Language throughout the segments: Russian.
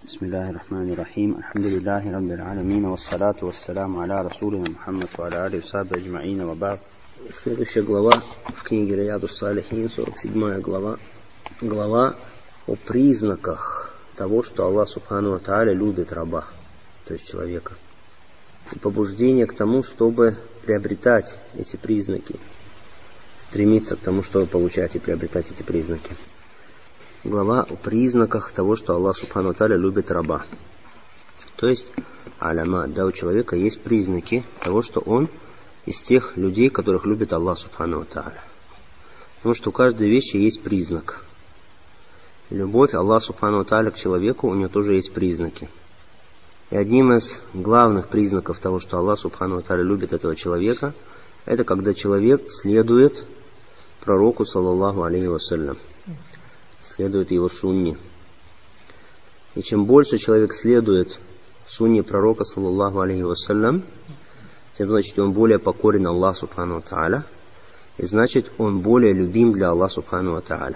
بسم الله الرحمن الرحيم الحمد لله رب العالمين والصلاة والسلام على رسولنا محمد وعلى آله وصحبه أجمعين وبعد. Следующая глава в книге Рияду Салихин, 47 глава. Глава о признаках того, что Аллах Субхану ва Тааля любит раба, то есть человека. И побуждение к тому, чтобы приобретать эти признаки, стремиться к тому, чтобы получать и приобретать эти признаки. Глава о признаках того, что Аллах Субхану ва Тааля любит раба. То есть, алямат, да, у человека есть признаки того, что он из тех людей, которых любит Аллах Субхану ва Тааля. Потому что у каждой вещи есть признак. Любовь Аллаха Субхану ва Тааля к человеку, у него тоже есть признаки. И одним из главных признаков того, что Аллах Субхану ва Тааля любит этого человека, это когда человек следует пророку, саллаллаху алейхи вассалям, следует его сунне. И чем больше человек следует сунне пророка, саллаллаху алейхи вассалям, тем значит он более покорен Аллаху Субхану ва Тааля, и значит он более любим для Аллаха Субхану ва Тааля.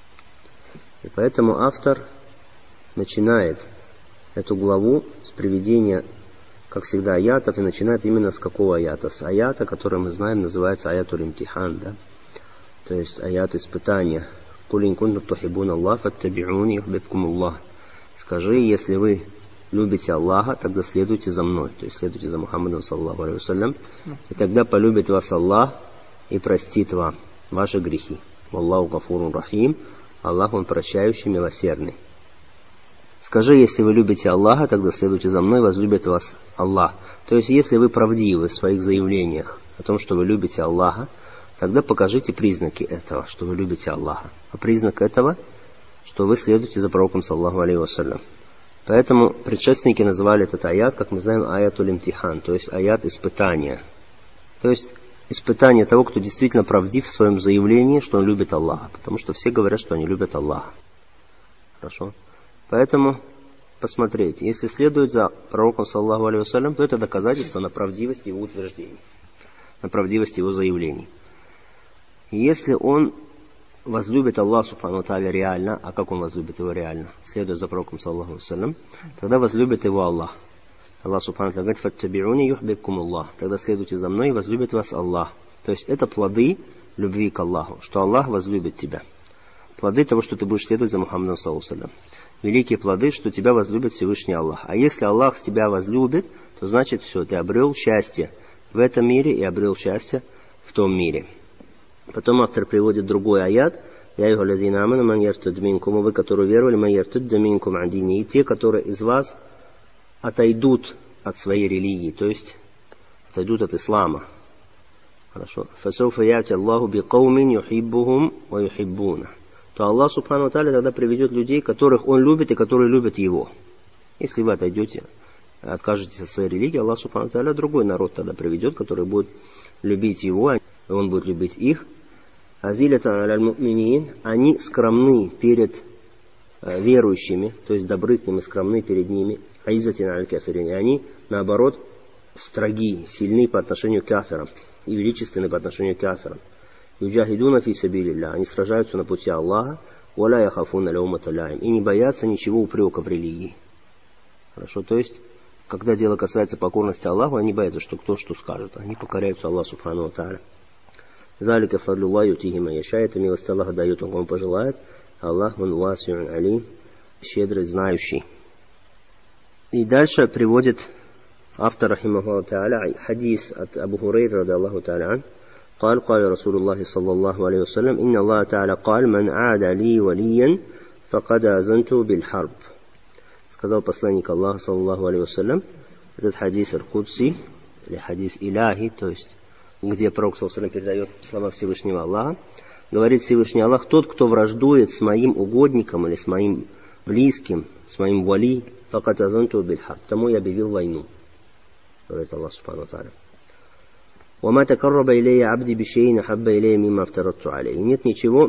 И поэтому автор начинает эту главу с приведения, как всегда, аятов, и начинает именно с какого аята? С аята, который мы знаем, называется аятуль имтихан, да? То есть аят испытания. «Куль ин кунтум тухиббуна Аллах, фаттаби'уни юхбибкум Аллах». Скажи, если вы любите Аллаха, тогда следуйте за мной, то есть следуйте за Мухаммадом, саллаллаху алейхи вассалям, и тогда полюбит вас Аллах и простит вам ваши грехи. Аллаху гафурун рахим, Аллах он прощающий, милосердный. Скажи, если вы любите Аллаха, тогда следуйте за мной, возлюбит вас Аллах. То есть, если вы правдивы в своих заявлениях о том, что вы любите Аллаха, тогда покажите признаки этого, что вы любите Аллаха. А признак этого, что вы следуете за пророком, саллаллаху алейхи вассалям. Поэтому предшественники называли этот аят, как мы знаем, аятуль имтихан, то есть аят испытания. То есть испытание того, кто действительно правдив в своем заявлении, что он любит Аллаха. Потому что все говорят, что они любят Аллаха. Хорошо? Поэтому посмотрите, если следует за пророком, саллаллаху алейхи вассалям, то это доказательство на правдивость его утверждений, на правдивость его заявлений. И если он возлюбит Аллах Субхану ва Тааля реально, а как он возлюбит его реально, следуя за пророком, саллаллаху алейхи вассалям, тогда возлюбит его Аллах. Аллах Субхану ва Тааля говорит: «Фаттаби'уни юхбибкум Аллах». Тогда следуйте за мной, и возлюбит вас Аллах. То есть это плоды любви к Аллаху, что Аллах возлюбит тебя. Плоды того, что ты будешь следовать за Мухаммадом, саллаллаху алейхи вассалям. Великие плоды, что тебя возлюбит Всевышний Аллах. А если Аллах с тебя возлюбит, то значит все, ты обрел счастье в этом мире и обрел счастье в том мире. Потом автор приводит другой аят: «Я юхаллазина аману ман яртад минкум», вы, которые веровали, ман яртад минкум ан дини, и те, которые из вас отойдут от своей религии, то есть отойдут от ислама. Хорошо. «Фасауфа яти Аллаху бикаумин юхиббухум ва юхиббуна». То Аллах Субхану ва Тааля тогда приведет людей, которых Он любит и которые любят Его. Если вы отойдете, откажетесь от своей религии, Аллах Субхану ва Тааля другой народ тогда приведет, который будет любить Его, и Он будет любить их. «Азилятан аляль му'минин», они скромны перед верующими, то есть добры к ним и скромны перед ними. «Аиззатин аляль кафирин», и они, наоборот, строги, сильны по отношению к кафирам и величественны по отношению к кафирам. «Юджахидуна фи сабилилля», они сражаются на пути Аллаха, «Валя яхафуна лаумата лаим», и не боятся ничего упрека в религии. Хорошо, то есть, когда дело касается покорности Аллаху, они боятся, что кто что скажет. Они покоряются Аллаху Субхану ва Тааля. «Залика фадлуллахи ютихи ман яша», это милость Аллаха дает он, кому пожелает. Аллах он васиун алим, щедрый, знающий. И дальше приводит автор, рахимахуллаху тааля, хадис от Абу Хурайры, ради Аллаху тааля, قال قال رسول الله صلى الله عليه وسلم إن الله تعالى قال من عاد لي وليا فقد آذنته بالحرب. Сказал посланник Аллаха, саллаллаху алейхи вассалям, этот хадис аль-Кудси, или хадис Иляхи, то есть где пророк, саллаллаху алейхи вассалям, передает слова Всевышнего Аллаха, говорит Всевышний Аллах: тот, кто враждует с моим угодником или с моим близким, с моим вали, факат азанту бильхарб, тому я объявил войну. Говорит Аллах Субхану ва Тааля. وما تقرب إلي عبدي بشيء أحب إلي مما افترضت عليه. Нет ничего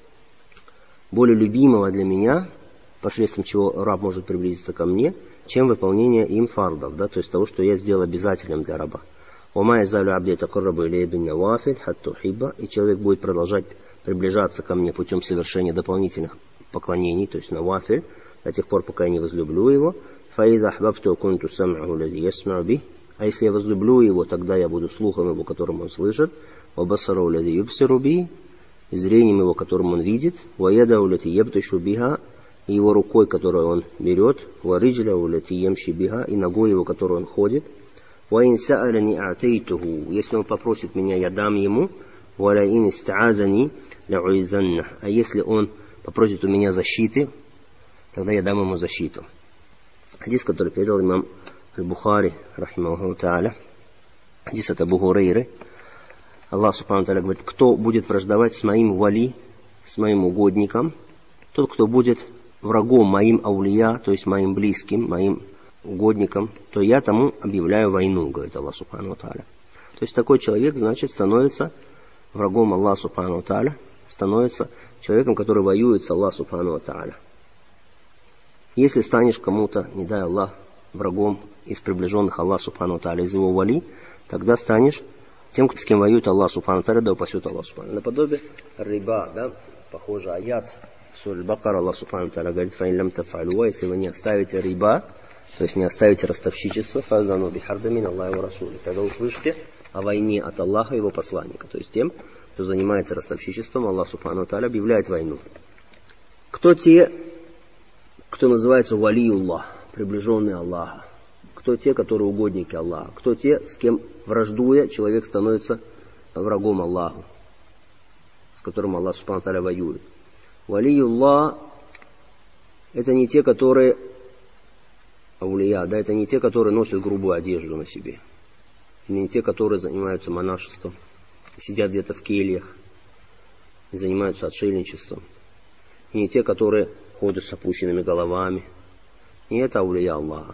более любимого для меня, посредством чего раб может приблизиться ко мне, чем выполнение им фардов, да, то есть того, что я сделал обязательным для раба. وما يزال عبدي يتقرب إلي بالنوافل حتى أحبه, и человек будет продолжать приближаться ко мне путем совершения дополнительных поклонений, то есть навафиль, до тех пор, пока я не возлюблю его. فَإِذَا أَحْبَبْتُ كُنْتُ سَمْعَهُ الَّذِي يَسْمَعُ بِهِ. А если я возлюблю его, тогда я буду слухом его, которым он слышит, وَبَصَرَهُ الَّذِي يُبْصِرُ بِهِ, и зрением его, которым он видит, وَيَدَهُ الَّتِي يَبْطِشُ بِهَا, и его рукой, которую он берет, وَرِجْلَهُ الَّتِي يَمْشِي بِهَا, и ногой его, которой он ходит, وَإِنْ سَأَلَنِي أَعْتَيْتُهُ, если он попросит меня, я дам ему, وَلَئِنْ اسْتَعَاذَنِي لَأُعِذَنَّهُ, а если он попросит у меня защиты, тогда я дам ему защиту. Хадис, который передал имам Аль-Бухари, рахимахуллаху та'аля, хадис от Абу Хурейры. Аллах субхану та'аля говорит: кто будет враждовать с моим вали, с моим угодником, тот, кто будет врагом моим аулия, то есть моим близким, моим угодником, то я тому объявляю войну, говорит Аллах субхану та'аля. То есть такой человек, значит, становится врагом Аллаха субхану та'аля, становится человеком, который воюет с Аллахом субхану та'аля. Если станешь кому-то, не дай Аллах, врагом из приближенных Аллаха субхану та'аля, из его вали, тогда станешь тем, с кем воюет Аллах субхану та'аля, да упасет Аллах субхану. Наподобие риба, да, похоже аят в суре Аль-Бакара, Аллах субхану та'аля говорит: «Фаин лям тафалю», если вы не оставите риба, то есть не оставите ростовщичество, фазану бихарби мин Аллахи ва расули, тогда услышите о войне от Аллаха и его посланника. То есть тем, кто занимается ростовщичеством, Аллах субхану та'аля объявляет войну. Кто те, кто называется валиуллах, приближенные Аллаха? Кто те, которые угодники Аллаха? Кто те, с кем, враждуя, человек становится врагом Аллаху, с которым Аллах субхану та'аля воюет? Валиуллах — это не те, которые аулия, да, это не те, которые носят грубую одежду на себе, или не те, которые занимаются монашеством, сидят где-то в кельях и занимаются отшельничеством, и не те, которые ходят с опущенными головами. И это аулия Аллаха.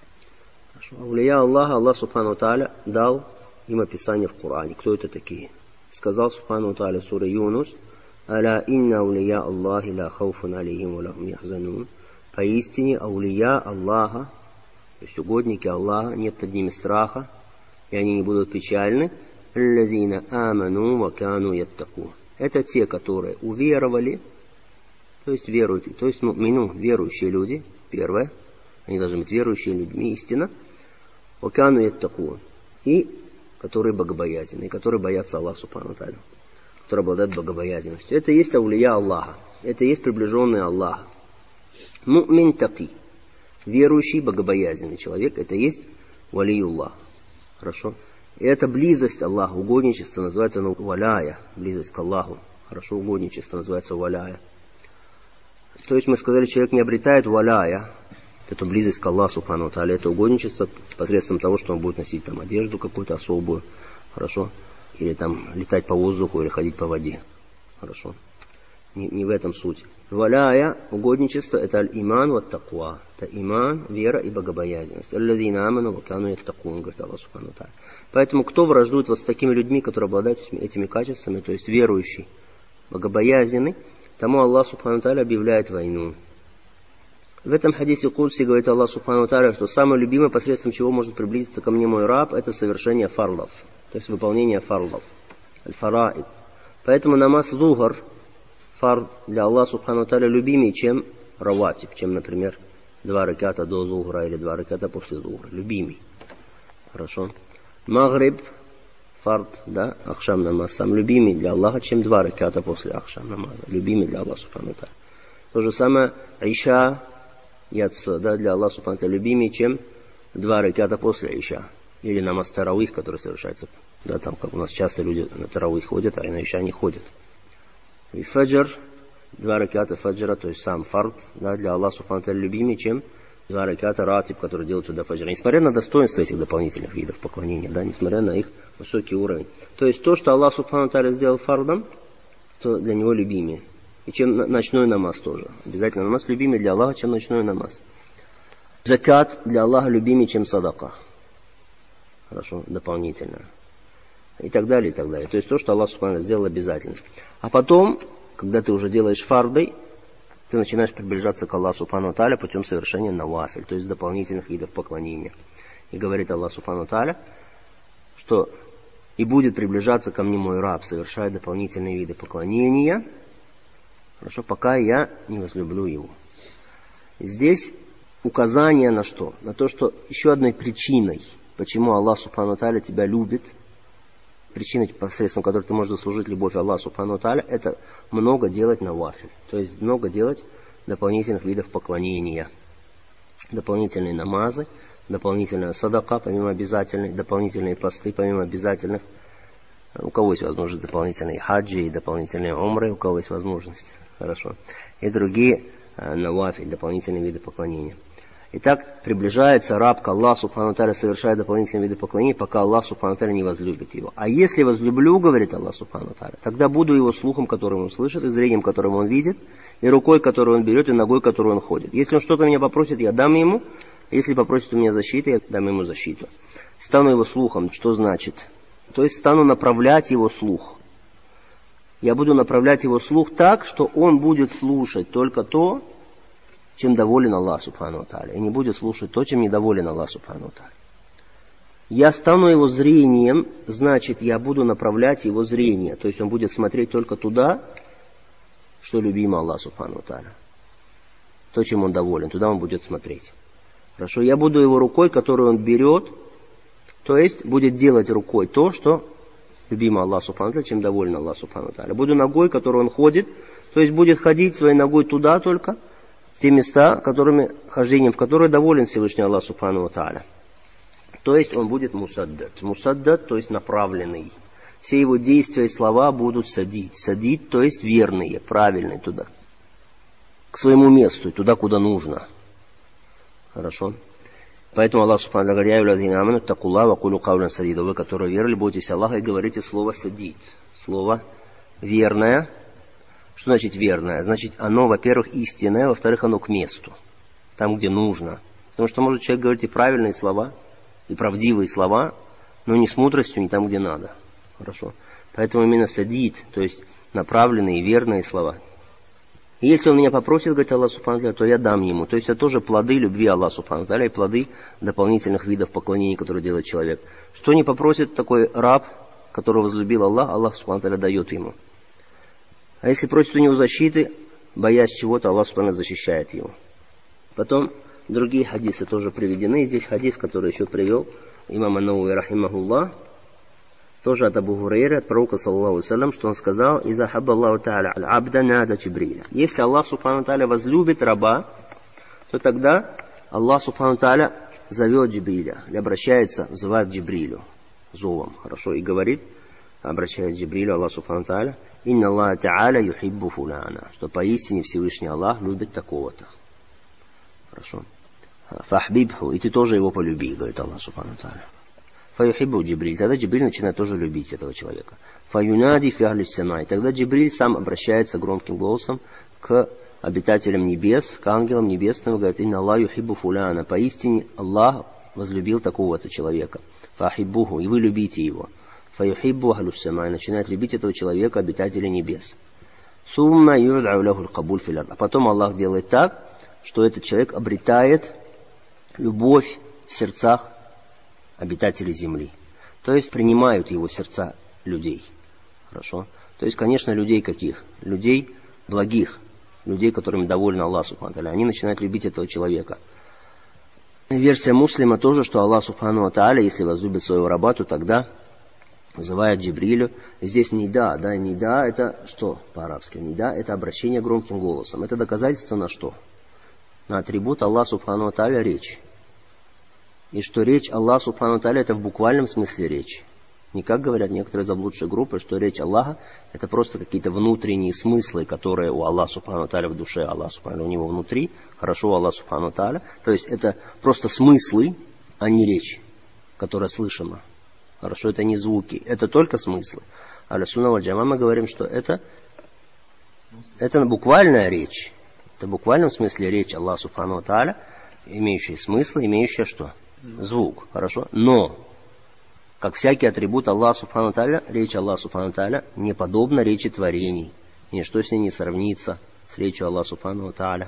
Аулия Аллаха, Аллах субхану та'аля дал им описание в Коране. Кто это такие? Сказал субхану та'аля в суре Юнус: «Аля инна аулия Аллахи ла хауфун алейхим ва лахум яхзанун». Поистине аулия Аллаха, то есть угодники Аллаха, нет над ними страха, и они не будут печальны. «Аллазина аману ва кану яттакун». Это те, которые уверовали, то есть веруют, то есть верующие люди, первое, они должны быть верующими людьми, истинно, ва кану яттакун, и которые богобоязненные, которые боятся Аллаха субхану та'аля, которые обладают богобоязненностью. Это есть аулия Аллаха, это есть приближенные Аллаха. Му'мин таки, верующий, богобоязненный человек, это есть валиуллах. Хорошо? И эта близость Аллаха, угодничество, называется валяя, близость к Аллаху. Хорошо, угодничество называется валяя. То есть мы сказали, человек не обретает валяя, эту близость к Аллаху субхану та'аля, это угодничество посредством того, что он будет носить там одежду какую-то особую, хорошо, или там летать по воздуху, или ходить по воде. Хорошо? Не в этом суть. Валяя, угодничество, это аль-иман ва таква. Это иман, вера и богобоязненность. Аллазина аману ва кану яттакун, говорит Аллах субхану та'аля. Поэтому кто враждует вот с такими людьми, которые обладают этими качествами, то есть верующий, богобоязненный, тому Аллах субхану та'аля объявляет войну. В этом хадисе Кудси говорит Аллах субхану та'аля, что самое любимое, посредством чего может приблизиться ко мне мой раб, это совершение фарлов, то есть выполнение фарлов, аль-фараид. Поэтому намаз зухр, фард, для Аллаха субхану та'аля любимее, чем раватиб, чем, например, 2 раката до зухра или 2 раката после зухра. Любимый. Хорошо. Магриб, фард, да, ахшам намаз, сам любимый для Аллаха, чем 2 раката после ахшам намаза. Любимый для Аллаха субхану та'аля. То же самое иша, яца, да, для Аллаха субхану та'аля любимее, чем 2 раката после иша. Или намаз таравих, который совершается, да, там, как у нас часто люди на таравих ходят, а на иша не ходят. И фаджр, 2 раката фаджра, то есть сам фард, да, для Аллаха субхану та'аля любимее, чем 2 раката ратиб, которые делаются до фаджра. Несмотря на достоинство этих дополнительных видов поклонения, да, несмотря на их высокий уровень. То есть то, что Аллах субхану та'аля сделал фардом, то для него любимее. И чем ночной намаз тоже. Обязательно намаз любимее для Аллаха, чем ночной намаз. Закат для Аллаха любимее, чем садака. Хорошо, дополнительно. И так далее, и так далее. То есть то, что Аллах субхану та'аля сделал обязательно. А потом, когда ты уже делаешь фарды, ты начинаешь приближаться к Аллаху субхану та'аля путем совершения навафиль, то есть дополнительных видов поклонения. И говорит Аллах субхану та'аля, что и будет приближаться ко мне мой раб, совершая дополнительные виды поклонения, хорошо, пока я не возлюблю его. Здесь указание на что? На то, что еще одной причиной, почему Аллах Субхану ва Тааля тебя любит, причиной, посредством которой ты можешь заслужить любовь Аллаха Субхану ва Тааля, это много делать навафиль. То есть много делать дополнительных видов поклонения. Дополнительные намазы, дополнительная садака, помимо обязательных, дополнительные посты, помимо обязательных. У кого есть возможность дополнительные хаджи и дополнительные умры, у кого есть возможность. Хорошо. И другие навафиль, дополнительные виды поклонения. Итак, приближается раб к Аллаху Субхану ва Тааля, совершая дополнительные виды поклонения, пока Аллах Субхану ва Тааля не возлюбит его. А если возлюблю, говорит Аллах Субхану ва Тааля, тогда буду его слухом, которым он слышит, и зрением, которым он видит, и рукой, которую он берет, и ногой, которую он ходит. Если он что-то меня попросит, я дам ему. Если попросит у меня защиты, я дам ему защиту. Стану его слухом. Что значит? То есть стану направлять его слух. Я буду направлять его слух так, что он будет слушать только то, чем доволен Аллах Субхану ва Тааля, и не будет слушать то, чем недоволен Аллах Субхану ва Тааля. Я стану его зрением, значит, я буду направлять его зрение, то есть он будет смотреть только туда, что любимо Аллах Субхану ва Тааля. То, чем он доволен, туда он будет смотреть. Хорошо, я буду его рукой, которую он берет, то есть будет делать рукой то, что любимо Аллах Субхану ва Тааля, чем доволен Аллах Субхану ва Тааля. Буду ногой, которую он ходит, то есть будет ходить своей ногой туда только, в те места, хождением в которые доволен Всевышний Аллах Субхану ва Тааля. То есть он будет мусаддад. Мусаддад, то есть направленный. Все его действия и слова будут садить. Садить, то есть верные, правильные туда. К своему месту, туда, куда нужно. Хорошо? Поэтому Аллах Субхану ва Тааля говорит: «Такулла ва кулу каулян садида». Вы, которые верили, бойтесь Аллаха и говорите слово садид. Слово верное. Что значит верное? Значит, оно, во-первых, истинное, во-вторых, оно к месту, там, где нужно. Потому что может человек говорить и правильные слова, и правдивые слова, но не с мудростью, не там, где надо. Хорошо? Поэтому именно садид, то есть направленные, верные слова. И если он меня попросит, говорит Аллах Субхану ва Тааля, то я дам ему. То есть это тоже плоды любви Аллаха Субхану ва Тааля и плоды дополнительных видов поклонений, которые делает человек. Что не попросит такой раб, которого возлюбил Аллах, Аллах Субхану ва Тааля дает ему. А если просит у него защиты, боясь чего-то, Аллах Субхану ва Тааля защищает его. Потом другие хадисы тоже приведены. Здесь хадис, который еще привел имам ан-Навави рахимахуллах, тоже от Абу Хурайры, от пророка саллаллаху алейхи ва саллям, что он сказал: «Иза хабба Аллаху та'аля аль-абда нада Джибриля». Если Аллах Субхану ва Тааля возлюбит раба, то тогда Аллах Субхану ва Тааля зовет Джибриля, или обращается, взывает к Джибрилю, зовом, хорошо, и говорит, обращаясь к Джибрилю, Аллах Субхану ва Тааля: «Инна Аллаха та'аля юхиббу фуляна», что поистине Всевышний Аллах любит такого-то. Хорошо. «Фахбибху», и ты тоже его полюби, говорит Аллах Субхану ва Тааля. «Фаюхиббу Джибриль», тогда Джибриль начинает тоже любить этого человека. «Фаюнади фи ахли ссамай», тогда Джибриль сам обращается громким голосом к обитателям небес, к ангелам небесным, говорит: «Инна Аллаха юхиббу фуляна», поистине Аллах возлюбил такого-то человека. «Фахиббуху», и вы любите его. «Фаюхиббу ахлю ссамай», начинает любить этого человека обитатели небес. «Сумма юд'ау лаху аль-кабуль фил ард», а потом Аллах делает так, что этот человек обретает любовь в сердцах обитателей земли. То есть принимают его сердца людей. Хорошо? То есть, конечно, людей каких? Людей благих, людей, которыми доволен Аллах Субхану ва Тааля. Они начинают любить этого человека. Версия муслима тоже, что Аллах Субхану ва Тааля, если возлюбит своего раба, то тогда вызывает Джибрилю. Здесь нида, да, нида это что по-арабски? Нида это обращение громким голосом. Это доказательство на что? На атрибут Аллах Субхану ва Тааля речь. И что речь Аллаха Субхану ва Тааля это в буквальном смысле речь. Не как говорят некоторые заблудшие группы, что речь Аллаха это просто какие-то внутренние смыслы, которые у Аллаха Субхану ва Тааля в душе, Аллах Субхану у него внутри, хорошо у Аллаха Субхану ва Тааля. То есть это просто смыслы, а не речь, которая слышима. Хорошо, это не звуки, это только смыслы. Ахлю сунна валь джамаа мы говорим, что это буквальная речь. Это в буквальном смысле речь Аллаха Субхану ва Тааля, имеющая смысл, имеющая что? Звук. Хорошо? Но, как всякий атрибут Аллаха Субхану ва Тааля, речь Аллаха Субхану ва Тааля не подобна речи творений. Ничто с ней не сравнится с речью Аллаха Субхану ва Тааля.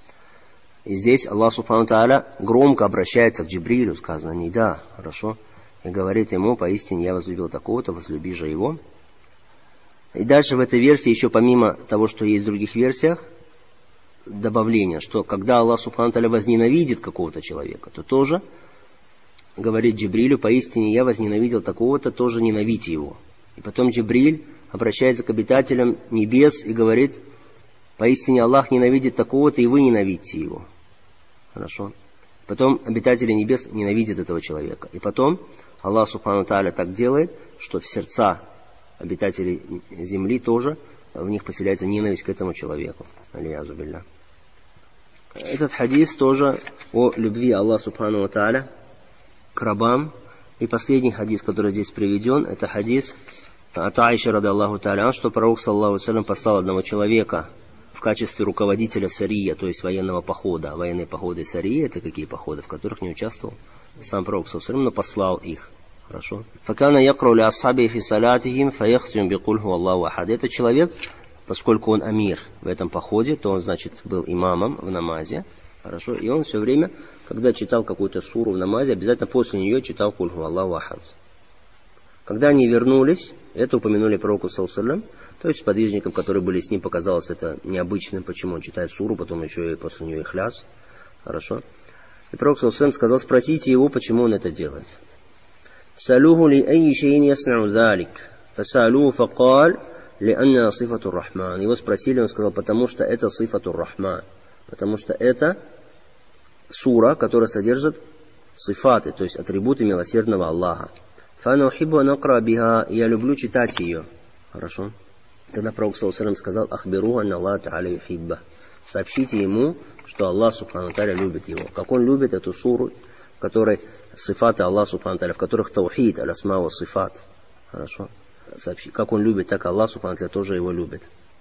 И здесь Аллах Субхану ва Тааля громко обращается к Джибрилю, сказано, не да, хорошо? И говорит ему: поистине я возлюбил такого-то, возлюби же его. И дальше в этой версии, еще помимо того, что есть в других версиях, добавление, что когда Аллах Субхану Тааля возненавидит какого-то человека, то тоже говорит Джибрилю: поистине я возненавидел такого-то, тоже ненавидьте его. И потом Джибриль обращается к обитателям небес и говорит: поистине Аллах ненавидит такого-то, и вы ненавидите его. Хорошо. Потом обитатели небес ненавидят этого человека. И потом Аллах Субхану Тааля так делает, что в сердца обитателей земли тоже в них поселяется ненависть к этому человеку. Алиязу билля. Этот хадис тоже о любви Аллаха Субхану Тааля к рабам. И последний хадис, который здесь приведен, это хадис от Аиши ради Аллаху Тааля, что пророк саллаллаху алейхи ва саллям послал одного человека в качестве руководителя сария, то есть военного похода. Военные походы сария — это какие походы, в которых не участвовал сам пророк саллаллаху алейхи ва саллям, но послал их. Хорошо. Факана якрау ли асхаби фи салатихим фаяхтим бикуль ху Аллаху ахад. Этот человек, поскольку он амир в этом походе, то он, значит, был имамом в намазе. Хорошо. И он все время, когда читал какую-то суру в намазе, обязательно после нее читал куль ху Аллаху ахад. Когда они вернулись, это упомянули пророку саллаллаху алейхи ва саллям, то есть сподвижникам, которые были с ним, показалось это необычным, почему он читает суру, потом еще и после нее ихляс. Хорошо. И пророк саллаллаху алейхи ва саллям сказал: спросите его, почему он это делает. سألوه لأي شيء يصنع ذلك فسألوه فقال لأنها صفة الرحمن. Его спросили, он сказал: потому что это صفة الرحمن, потому что это сура, которая содержит сифаты, то есть атрибуты милосердного Аллаха. فأنا أحب أن أقرأ بها, я люблю читать ее. Хорошо. Тогда пророк саллаллаху алейхи ва саллям сказал: أخبروه أن الله تعالى يحبه. Сообщите ему, что Аллах Субхану Тааля любит его. Как он любит эту суру, в которой сифаты Аллаха Субхану Тааля, в которых таухид, аль-асма ва сифат. Хорошо. Как он любит, так Аллах Субхану Тааля тоже его любит.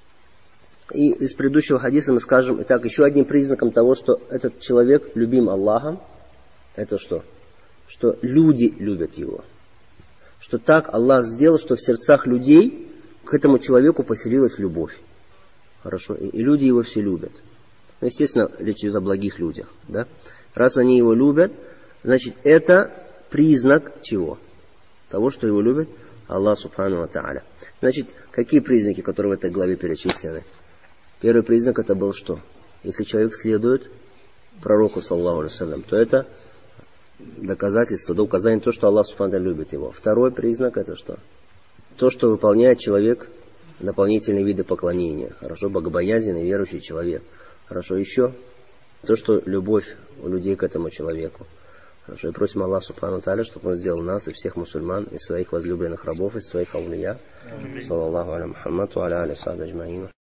И из предыдущего хадиса мы скажем: итак, еще одним признаком того, что этот человек любим Аллахом, это что? Что люди любят его. Что так Аллах сделал, что в сердцах людей к этому человеку поселилась любовь. Хорошо. И люди его все любят. Ну, естественно, речь идет о благих людях. Да? Раз они его любят, значит, это признак чего? Того, что его любит Аллах Субхану ва Тааля. Значит, какие признаки, которые в этой главе перечислены? Первый признак это был что? Если человек следует пророку саллаллаху алейхи ва саллям, то это доказательство, указание то, что Аллах Субхану ва Тааля любит его. Второй признак это что? То, что выполняет человек дополнительные виды поклонения. Хорошо, богобоязненный, верующий человек. Хорошо, еще то, что любовь у людей к этому человеку. Хорошо, и просим Аллаха Субхану Тааля, чтобы Он сделал нас и всех мусульман из своих возлюбленных рабов, из своих аулия. Саллаллаху аля Мухаммаду, аля али сад аджмаин.